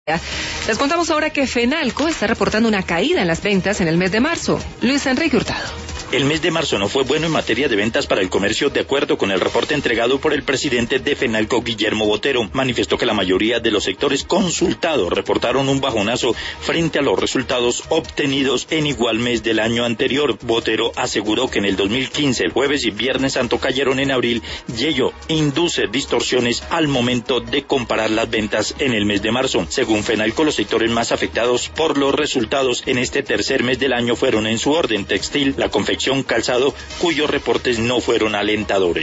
Les contamos ahora que Fenalco está reportando una caída en las ventas en el mes de marzo. Luis Enrique Hurtado. El mes de marzo no fue bueno en materia de ventas para el comercio, de acuerdo con el reporte entregado por el presidente de Fenalco, Guillermo Botero. Manifestó que la mayoría de los sectores consultados reportaron un bajonazo frente a los resultados obtenidos en igual mes del año anterior. Botero aseguró que en el 2015, el jueves y viernes santo cayeron en abril y ello induce distorsiones al momento de comparar las ventas en el mes de marzo. Según Fenalco, los sectores más afectados por los resultados en este tercer mes del año fueron en su orden textil, la confección, calzado, cuyos reportes no fueron alentadores.